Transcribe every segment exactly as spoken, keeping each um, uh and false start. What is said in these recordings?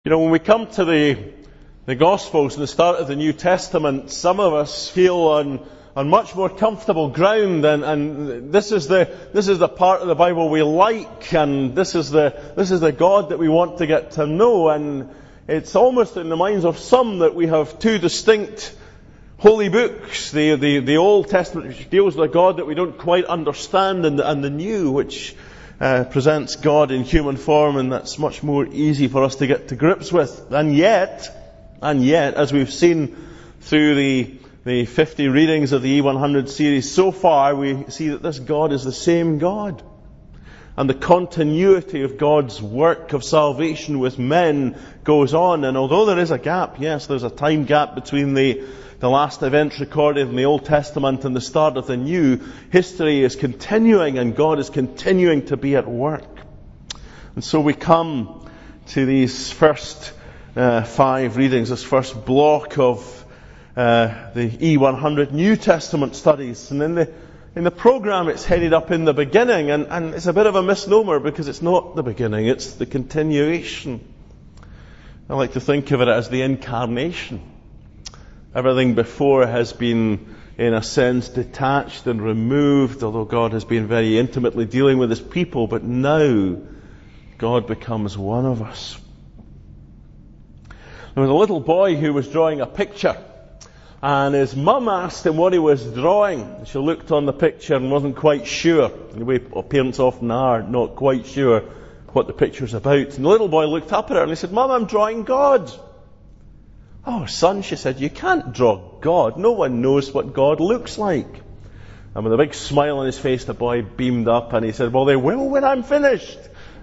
You know, when we come to the the Gospels and the start of the New Testament, some of us feel on on much more comfortable ground, and, and this is the this is the part of the Bible we like, and this is the this is the God that we want to get to know. And it's almost in the minds of some that we have two distinct holy books: the the, the Old Testament, which deals with a God that we don't quite understand, and, and the New, which Uh, presents God in human form, and that's much more easy for us to get to grips with. And yet, and yet, as we've seen through the the fifty readings of the E one hundred series so far, we see that this God is the same God. And the continuity of God's work of salvation with men goes on. And although there is a gap, yes, there's a time gap between the the last events recorded in the Old Testament and the start of the New, history is continuing and God is continuing to be at work. And so we come to these first uh, five readings, this first block of uh, the E one hundred New Testament studies. And in the in the program it's headed up in the beginning, and, and it's a bit of a misnomer because it's not the beginning, it's the continuation. I like to think of it as the incarnation. Everything before has been, in a sense, detached and removed, although God has been very intimately dealing with His people. But now, God becomes one of us. There was a little boy who was drawing a picture, and his mum asked him what he was drawing. She looked on the picture and wasn't quite sure. The way parents often are, not quite sure what the picture's about. And the little boy looked up at her and he said, "Mum, I'm drawing God." "Oh, son," she said, "you can't draw God. No one knows what God looks like." And with a big smile on his face, the boy beamed up and he said, "Well, they will when I'm finished."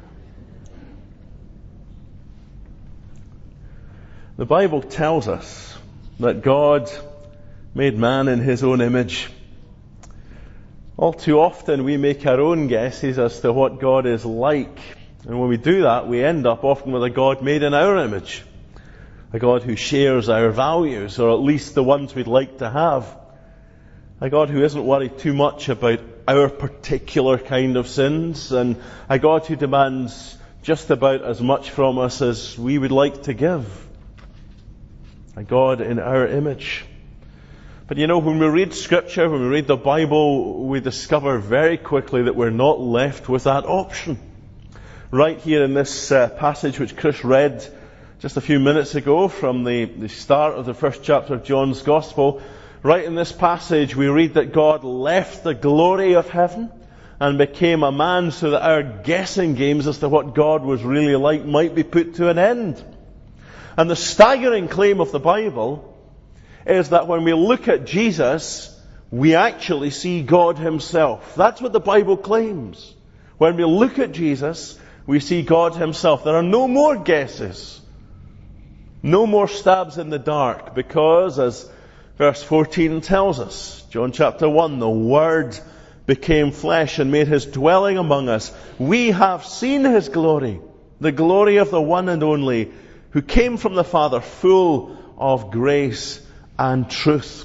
The Bible tells us that God made man in His own image. All too often we make our own guesses as to what God is like. And when we do that, we end up often with a God made in our image. A God who shares our values, or at least the ones we'd like to have. A God who isn't worried too much about our particular kind of sins, and a God who demands just about as much from us as we would like to give. A God in our image. But you know, when we read Scripture, when we read the Bible, we discover very quickly that we're not left with that option. Right here in this uh, passage which Chris read just a few minutes ago from the, the start of the first chapter of John's Gospel, right in this passage we read that God left the glory of heaven and became a man so that our guessing games as to what God was really like might be put to an end. And the staggering claim of the Bible is that when we look at Jesus, we actually see God Himself. That's what the Bible claims. When we look at Jesus, we see God Himself. There are no more guesses. No more stabs in the dark, because, as verse fourteen tells us, John chapter one, the Word became flesh and made His dwelling among us. We have seen His glory, the glory of the one and only, who came from the Father, full of grace and truth.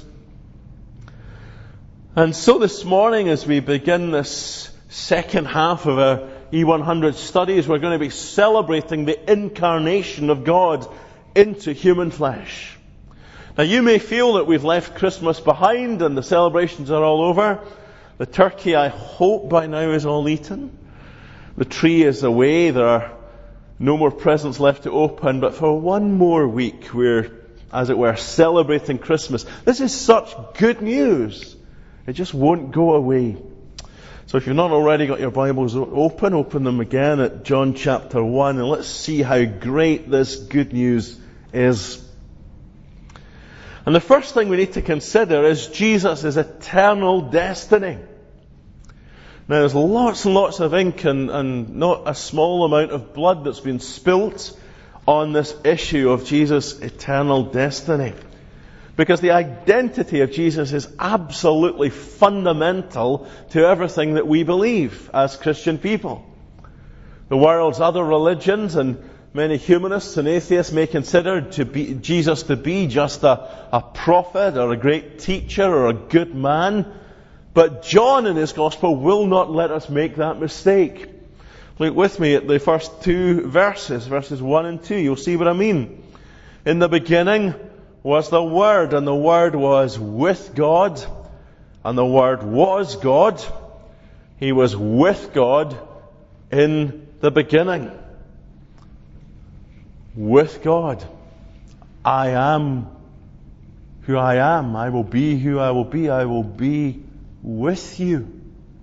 And so this morning, as we begin this second half of our E one hundred studies, we're going to be celebrating the incarnation of God into human flesh. Now, you may feel that we've left Christmas behind and the celebrations are all over. The turkey, I hope by now, is all eaten. The tree is away. There are no more presents left to open. But for one more week, we're, as it were, celebrating Christmas. This is such good news. It just won't go away. So if you've not already got your Bibles open, open them again at John chapter one, and let's see how great this good news is. And the first thing we need to consider is Jesus' eternal destiny. Now, there's lots and lots of ink and, and not a small amount of blood that's been spilt on this issue of Jesus' eternal destiny. Because the identity of Jesus is absolutely fundamental to everything that we believe as Christian people. The world's other religions and many humanists and atheists may consider to be, Jesus to be just a, a prophet or a great teacher or a good man. But John in his Gospel will not let us make that mistake. Look with me at the first two verses, verses one and two. You'll see what I mean. In the beginning was the Word, and the Word was with God, and the Word was God. He was with God in the beginning. With God. I am who I am. I will be who I will be. I will be with you.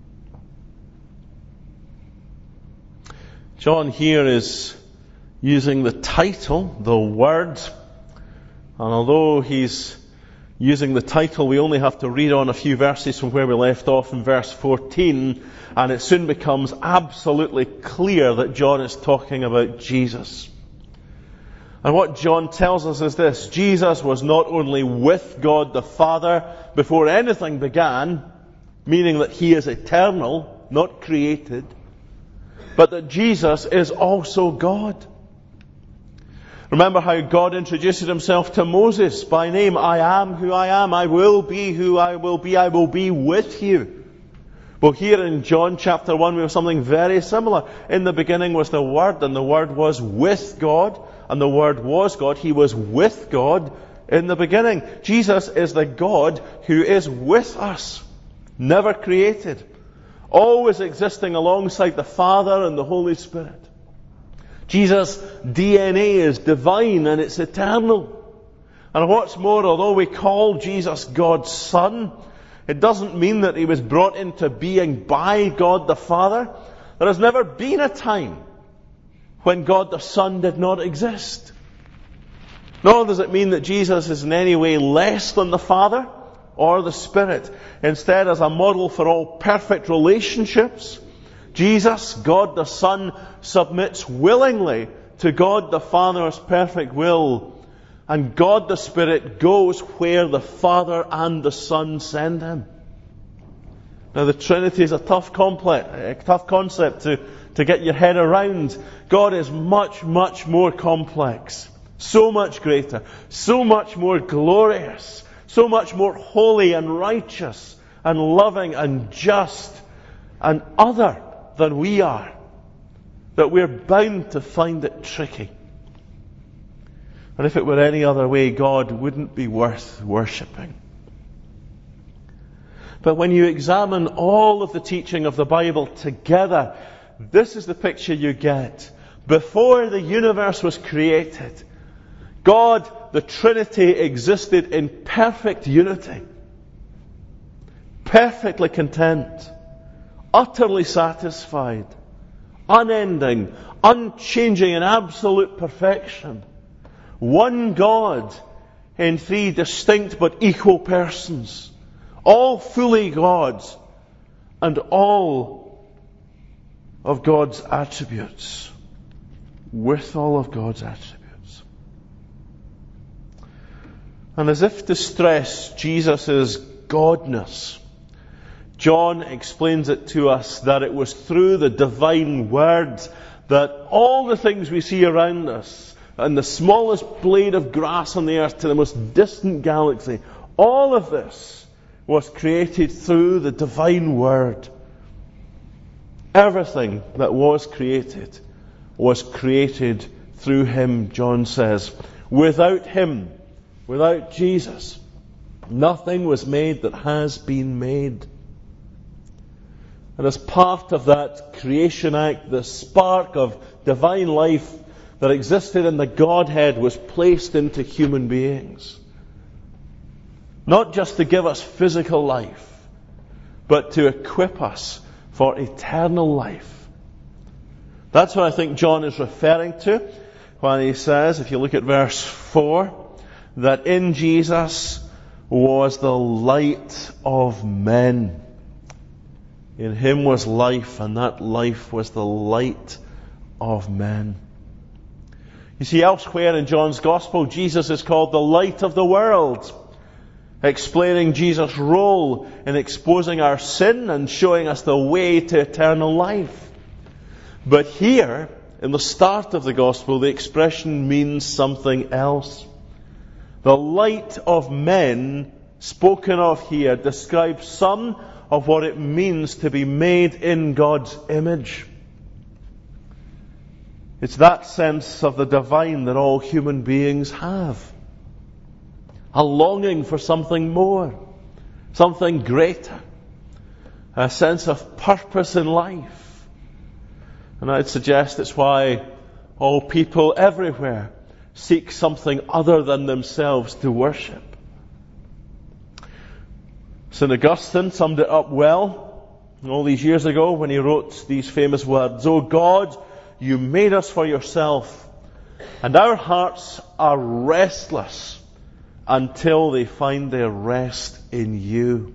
John here is using the title, the Word. And although he's using the title, we only have to read on a few verses from where we left off in verse fourteen, and it soon becomes absolutely clear that John is talking about Jesus. And what John tells us is this: Jesus was not only with God the Father before anything began, meaning that he is eternal, not created, but that Jesus is also God. Remember how God introduces himself to Moses by name. I am who I am. I will be who I will be. I will be with you. Well, here in John chapter one, we have something very similar. In the beginning was the Word, and the Word was with God, and the Word was God. He was with God in the beginning. Jesus is the God who is with us, never created, always existing alongside the Father and the Holy Spirit. Jesus' D N A is divine and it's eternal. And what's more, although we call Jesus God's Son, it doesn't mean that he was brought into being by God the Father. There has never been a time when God the Son did not exist. Nor does it mean that Jesus is in any way less than the Father or the Spirit. Instead, as a model for all perfect relationships, Jesus, God the Son, submits willingly to God the Father's perfect will. And God the Spirit goes where the Father and the Son send him. Now the Trinity is a tough, complex, a tough concept to, to get your head around. God is much, much more complex. So much greater. So much more glorious. So much more holy and righteous and loving and just and other than we are, that we're bound to find it tricky. And if it were any other way, God wouldn't be worth worshipping. But when you examine all of the teaching of the Bible together, this is the picture you get. Before the universe was created, God, the Trinity, existed in perfect unity, perfectly content, utterly satisfied, unending, unchanging, in absolute perfection. One God in three distinct but equal persons, all fully God's, and all of God's attributes, with all of God's attributes. And as if to stress Jesus' Godness, John explains it to us that it was through the divine Word that all the things we see around us, and the smallest blade of grass on the earth to the most distant galaxy, all of this was created through the divine Word. Everything that was created was created through him, John says. Without him, without Jesus, nothing was made that has been made. And as part of that creation act, the spark of divine life that existed in the Godhead was placed into human beings. Not just to give us physical life, but to equip us for eternal life. That's what I think John is referring to when he says, if you look at verse four, that in Jesus was the light of men. In him was life, and that life was the light of men. You see, elsewhere in John's Gospel, Jesus is called the light of the world, explaining Jesus' role in exposing our sin and showing us the way to eternal life. But here, in the start of the Gospel, the expression means something else. The light of men spoken of here describes some of what it means to be made in God's image. It's that sense of the divine that all human beings have. A longing for something more, something greater, a sense of purpose in life. And I'd suggest it's why all people everywhere seek something other than themselves to worship. Saint Augustine summed it up well all these years ago when he wrote these famous words, "O God, you made us for yourself, and our hearts are restless until they find their rest in you."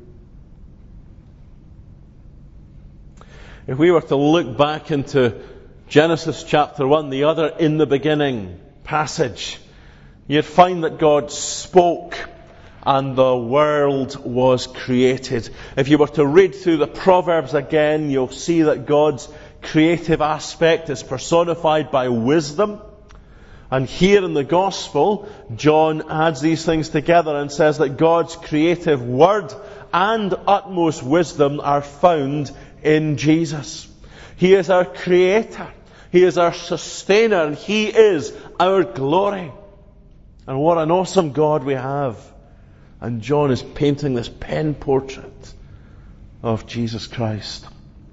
If we were to look back into Genesis chapter one, the other in the beginning passage, you'd find that God spoke and the world was created. If you were to read through the Proverbs again, you'll see that God's creative aspect is personified by wisdom. And here in the Gospel, John adds these things together and says that God's creative word and utmost wisdom are found in Jesus. He is our creator. He is our sustainer. And He is our glory. And what an awesome God we have. And John is painting this pen portrait of Jesus Christ.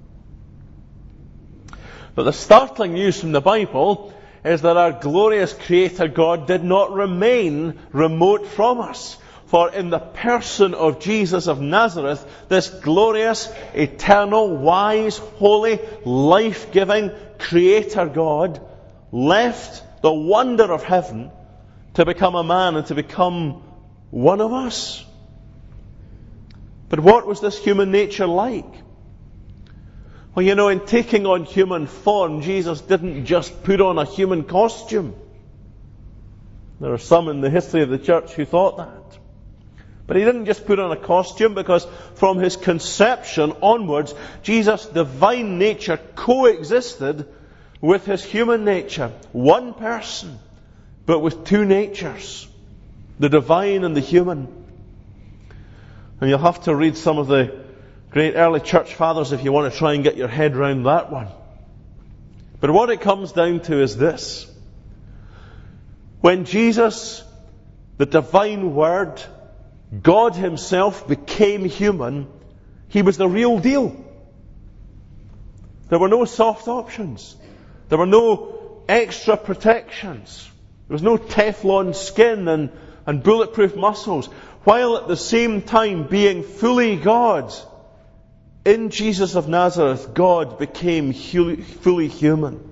But the startling news from the Bible is that our glorious Creator God did not remain remote from us. For in the person of Jesus of Nazareth, this glorious, eternal, wise, holy, life-giving Creator God left the wonder of heaven to become a man and to become one of us. But what was this human nature like? Well, you know, in taking on human form, Jesus didn't just put on a human costume. There are some in the history of the church who thought that. But He didn't just put on a costume, because from His conception onwards, Jesus' divine nature coexisted with His human nature. One person, but with two natures. The divine and the human. And you'll have to read some of the great early church fathers if you want to try and get your head round that one. But what it comes down to is this. When Jesus, the divine Word, God Himself, became human, He was the real deal. There were no soft options. There were no extra protections. There was no Teflon skin and, and bulletproof muscles. While at the same time being fully God, in Jesus of Nazareth, God became fully human.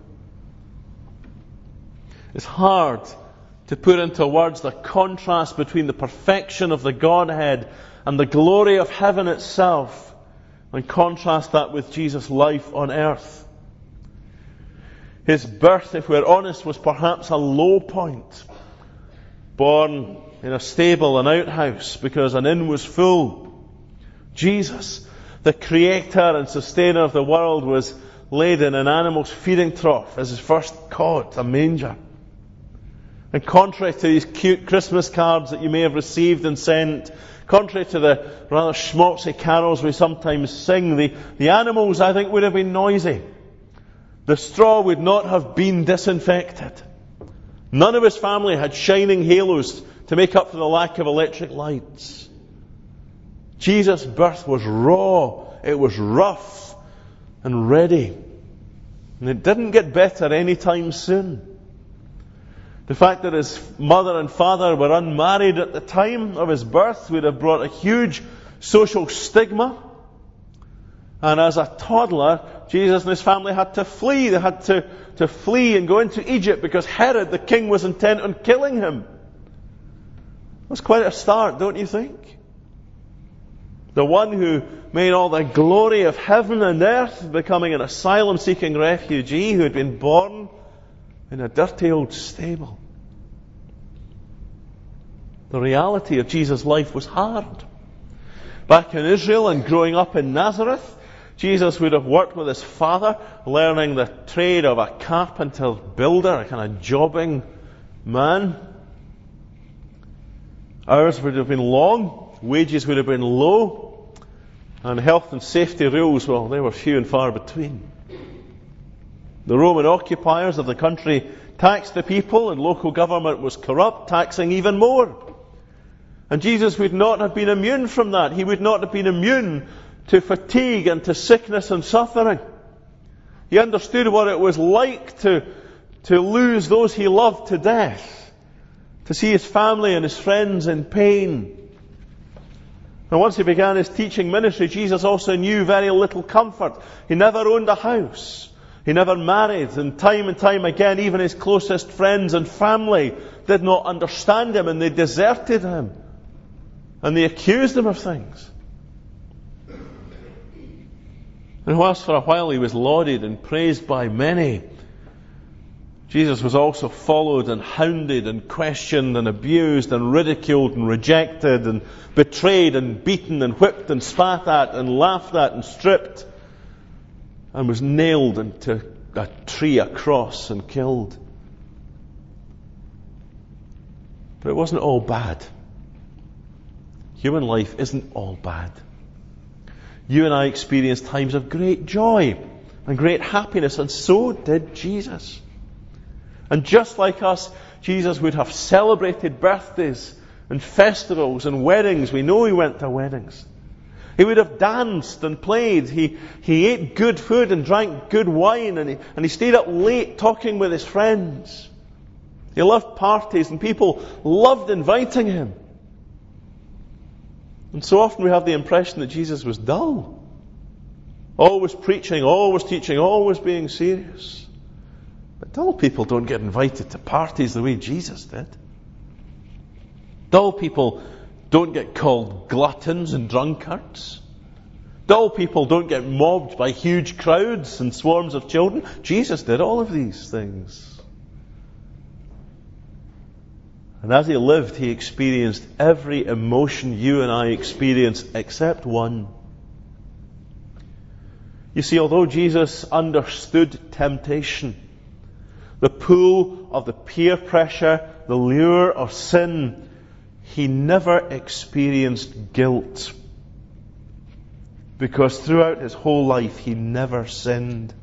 It's hard to put into words the contrast between the perfection of the Godhead and the glory of heaven itself, and contrast that with Jesus' life on earth. His birth, if we're honest, was perhaps a low point. Born in a stable, an outhouse, because an inn was full. Jesus, the creator and sustainer of the world, was laid in an animal's feeding trough as his first cot, a manger. And contrary to these cute Christmas cards that you may have received and sent, contrary to the rather schmaltzy carols we sometimes sing, the, the animals, I think, would have been noisy. The straw would not have been disinfected. None of his family had shining halos to make up for the lack of electric lights. Jesus' birth was raw, it was rough and ready. And it didn't get better anytime soon. The fact that his mother and father were unmarried at the time of his birth would have brought a huge social stigma. And as a toddler, Jesus and his family had to flee. They had to, to flee and go into Egypt because Herod, the king, was intent on killing him. That's quite a start, don't you think? The one who made all the glory of heaven and earth becoming an asylum-seeking refugee who had been born in a dirty old stable. The reality of Jesus' life was hard. Back in Israel and growing up in Nazareth, Jesus would have worked with his father, learning the trade of a carpenter builder, a kind of jobbing man. Hours would have been long, wages would have been low, and health and safety rules, well, they were few and far between. The Roman occupiers of the country taxed the people, and local government was corrupt, taxing even more. And Jesus would not have been immune from that. He would not have been immune to fatigue and to sickness and suffering. He understood what it was like to, to lose those he loved to death, to see his family and his friends in pain. And once he began his teaching ministry, Jesus also knew very little comfort. He never owned a house. He never married. And time and time again, even his closest friends and family did not understand him, and they deserted him. And they accused him of things. And whilst for a while he was lauded and praised by many, Jesus was also followed and hounded and questioned and abused and ridiculed and rejected and betrayed and beaten and whipped and spat at and laughed at and stripped, and was nailed into a tree, a cross, and killed. But it wasn't all bad. Human life isn't all bad. You and I experienced times of great joy and great happiness, and so did Jesus. And just like us, Jesus would have celebrated birthdays and festivals and weddings. We know he went to weddings. He would have danced and played. He, he ate good food and drank good wine, and he, and he stayed up late talking with his friends. He loved parties, and people loved inviting him. And so often we have the impression that Jesus was dull. Always preaching, always teaching, always being serious. But dull people don't get invited to parties the way Jesus did. Dull people don't get called gluttons and drunkards. Dull people don't get mobbed by huge crowds and swarms of children. Jesus did all of these things. And as he lived, he experienced every emotion you and I experience except one. You see, although Jesus understood temptation, the pull of the peer pressure, the lure of sin, he never experienced guilt. Because throughout his whole life, he never sinned.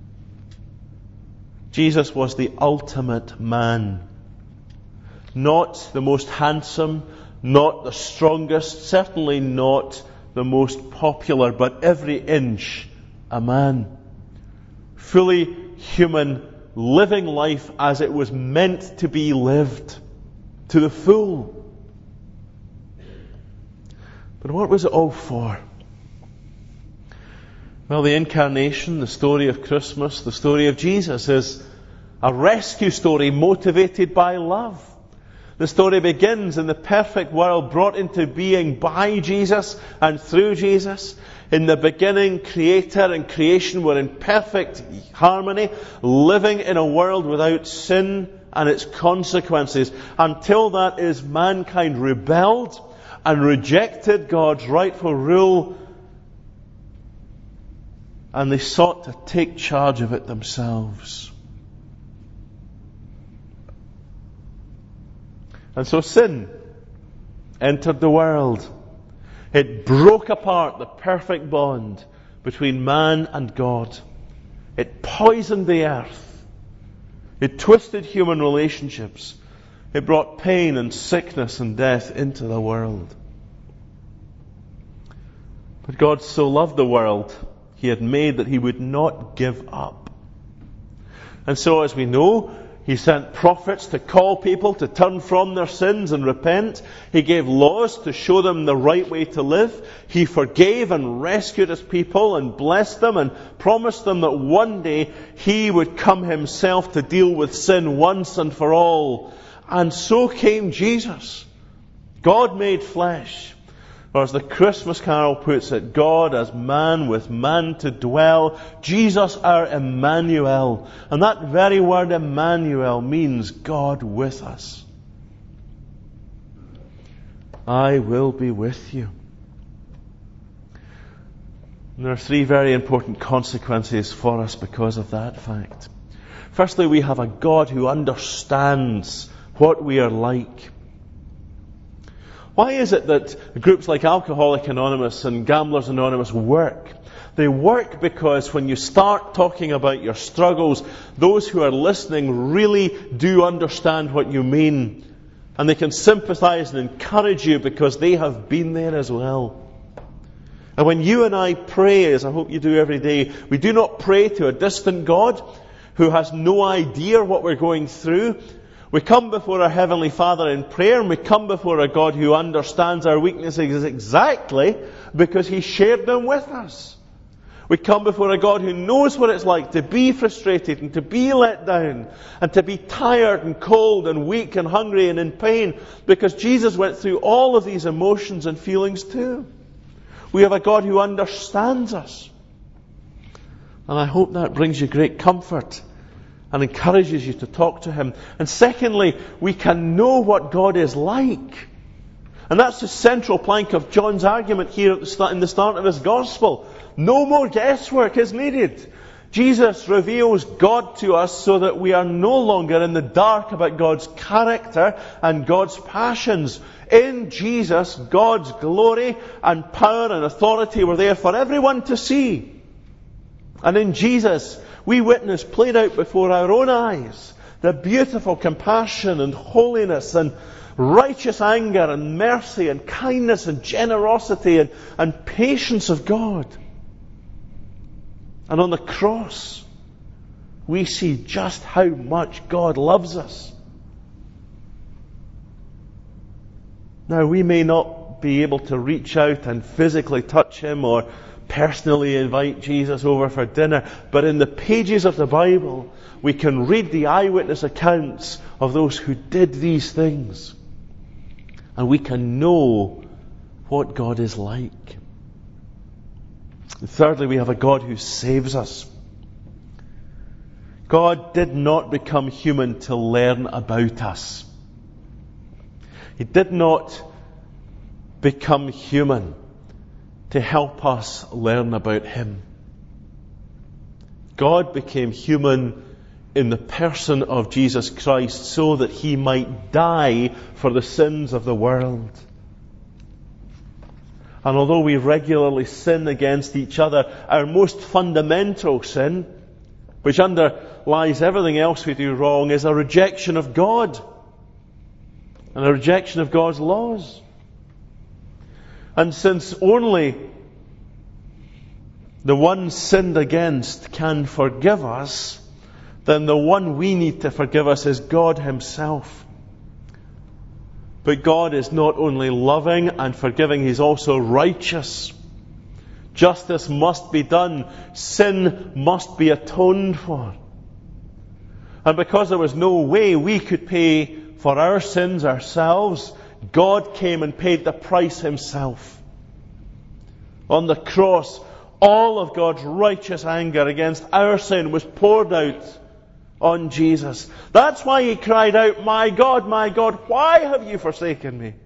Jesus was the ultimate man. Not the most handsome, not the strongest, certainly not the most popular, but every inch a man. Fully human, living life as it was meant to be lived, to the full. But what was it all for? Well, the incarnation, the story of Christmas, the story of Jesus is a rescue story motivated by love. The story begins in the perfect world brought into being by Jesus and through Jesus. In the beginning, Creator and creation were in perfect harmony, living in a world without sin and its consequences. Until that is, mankind rebelled and rejected God's rightful rule, and they sought to take charge of it themselves. And so sin entered the world. It broke apart the perfect bond between man and God. It poisoned the earth. It twisted human relationships. It brought pain and sickness and death into the world. But God so loved the world, he had made that he would not give up. And so, as we know, he sent prophets to call people to turn from their sins and repent. He gave laws to show them the right way to live. He forgave and rescued his people and blessed them and promised them that one day he would come himself to deal with sin once and for all. And so came Jesus, God made flesh. Or as the Christmas carol puts it, God as man with man to dwell, Jesus our Emmanuel. And that very word Emmanuel means God with us. I will be with you. And there are three very important consequences for us because of that fact. Firstly, we have a God who understands what we are like. Why is it that groups like Alcoholics Anonymous and Gamblers Anonymous work? They work because when you start talking about your struggles, those who are listening really do understand what you mean. And they can sympathize and encourage you because they have been there as well. And when you and I pray, as I hope you do every day, we do not pray to a distant God who has no idea what we're going through. We come before our Heavenly Father in prayer, and we come before a God who understands our weaknesses exactly because He shared them with us. We come before a God who knows what it's like to be frustrated and to be let down and to be tired and cold and weak and hungry and in pain, because Jesus went through all of these emotions and feelings too. We have a God who understands us. And I hope that brings you great comfort and encourages you to talk to Him. And secondly, we can know what God is like. And that's the central plank of John's argument here at the start, in the start of his Gospel. No more guesswork is needed. Jesus reveals God to us so that we are no longer in the dark about God's character and God's passions. In Jesus, God's glory and power and authority were there for everyone to see. And in Jesus, we witness played out before our own eyes the beautiful compassion and holiness and righteous anger and mercy and kindness and generosity and, and patience of God. And on the cross, we see just how much God loves us. Now, we may not be able to reach out and physically touch Him or personally invite Jesus over for dinner, but in the pages of the Bible, we can read the eyewitness accounts of those who did these things. And we can know what God is like. And thirdly, we have a God who saves us. God did not become human to learn about us. He did not become human to help us learn about Him. God became human in the person of Jesus Christ so that He might die for the sins of the world. And although we regularly sin against each other, our most fundamental sin, which underlies everything else we do wrong, is a rejection of God and a rejection of God's laws. And since only the one sinned against can forgive us, then the one we need to forgive us is God Himself. But God is not only loving and forgiving, He's also righteous. Justice must be done. Sin must be atoned for. And because there was no way we could pay for our sins ourselves, God came and paid the price Himself. On the cross, all of God's righteous anger against our sin was poured out on Jesus. That's why He cried out, "My God, my God, why have you forsaken me?"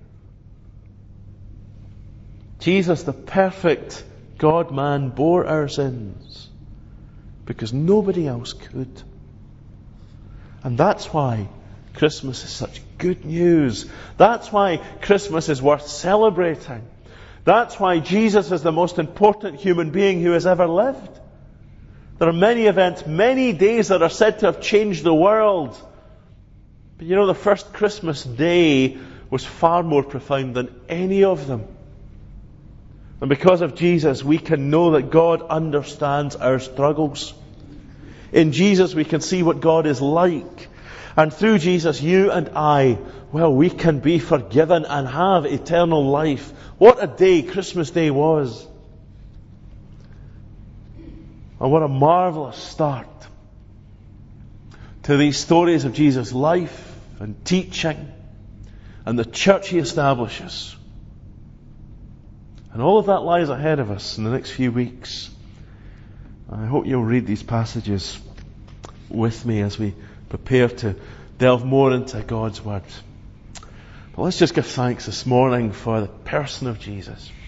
Jesus, the perfect God-man, bore our sins because nobody else could. And that's why Christmas is such good news. That's why Christmas is worth celebrating. That's why Jesus is the most important human being who has ever lived. There are many events, many days that are said to have changed the world. But you know, the first Christmas day was far more profound than any of them. And because of Jesus, we can know that God understands our struggles. In Jesus, we can see what God is like. And through Jesus, you and I, well, we can be forgiven and have eternal life. What a day Christmas Day was. And what a marvelous start to these stories of Jesus' life and teaching and the church He establishes. And all of that lies ahead of us in the next few weeks. I hope you'll read these passages with me as we prepare to delve more into God's Word. But let's just give thanks this morning for the person of Jesus.